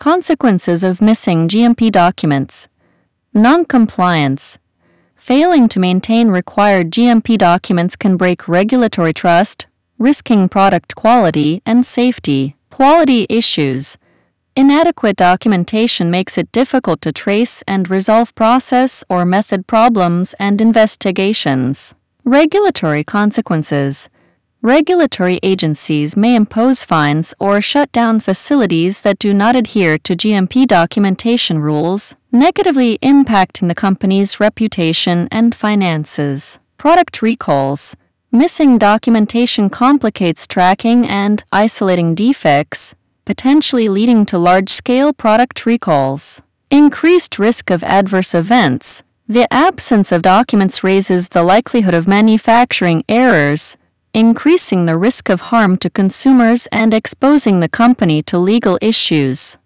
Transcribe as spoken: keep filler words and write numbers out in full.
Consequences of missing G M P documents. Non-compliance. Failing to maintain required G M P documents can break regulatory trust, risking product quality and safety. Quality issues. Inadequate documentation makes it difficult to trace and resolve process or method problems and investigations. Regulatory consequences. Regulatory agencies may impose fines or shut down facilities that do not adhere to G M P documentation rules, negatively impacting the company's reputation and finances. Product recalls. Missing documentation complicates tracking and isolating defects, potentially leading to large-scale product recalls. Increased risk of adverse events. The absence of documents raises the likelihood of manufacturing errors, increasing the risk of harm to consumers and exposing the company to legal issues.